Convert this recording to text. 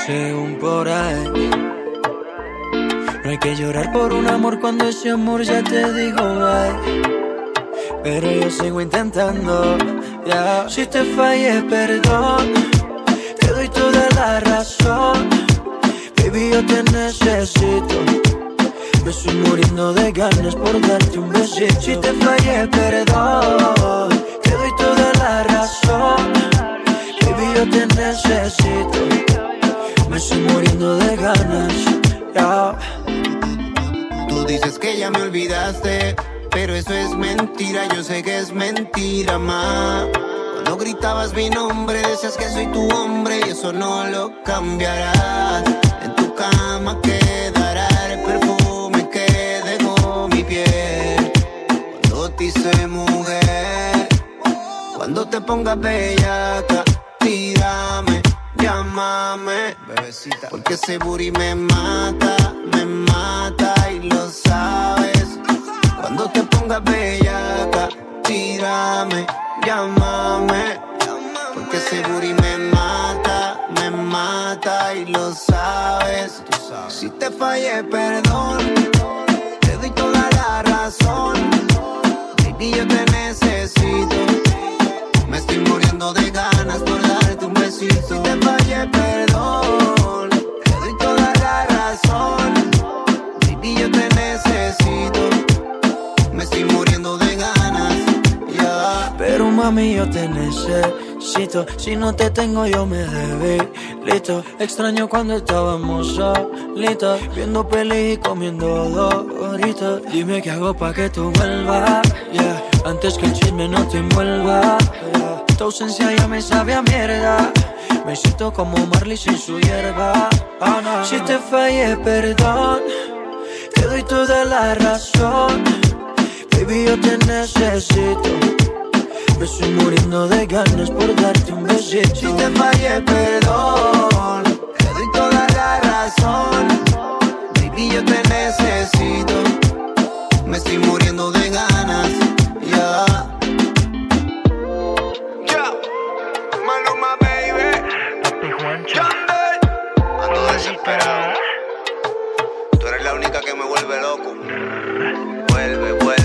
según por ahí. No hay que llorar por un amor cuando ese amor ya te digo bye. Pero yo sigo intentando, yeah. Si te fallé, perdón, te doy toda la razón. Baby, yo te necesito. Me estoy muriendo de ganas por darte un besito. Si te fallé, perdón, te doy toda la razón. Baby, yo te necesito. Me estoy muriendo de ganas, yeah. Tú dices que ya me olvidaste, pero eso es mentira, yo sé que es mentira, ma. Cuando gritabas mi nombre, decías que soy tu hombre y eso no lo cambiarás. En tu cama quedará el perfume que dejó mi piel cuando te hice mujer. Cuando te pongas bellaca, tírame, llámame, bebecita, porque ese booty me mata y lo sabes. Cuando te pongas bellaca, tírame, llámame, porque ese booty me mata y lo sabes. Si te fallé, perdón, te doy toda la razón. Baby, yo te necesito. Me estoy muriendo de ganas por darte un besito. Si te fallé, perdón, te doy toda la razón. Baby, yo te necesito. Me estoy muriendo de ganas, yeah. Pero mami, yo te necesito. Si no te tengo, yo me debilito. Extraño cuando estábamos solitos, viendo pelis y comiendo doritos. Dime qué hago pa' que tú vuelvas, yeah. Antes que el chisme no te envuelva, yeah. Tu ausencia ya me sabe a mierda. Me siento como Marley sin su hierba, oh, no. Si te fallé, perdón, te doy toda la razón. Baby, yo te necesito. Me estoy muriendo de ganas por darte un besito. Si te fallé, perdón, te doy toda la razón. Baby, yo te necesito. Me estoy muriendo de ganas, yeah. Maluma, baby. Ando desesperado. Tú eres la única que me vuelve loco. Vuelve, vuelve.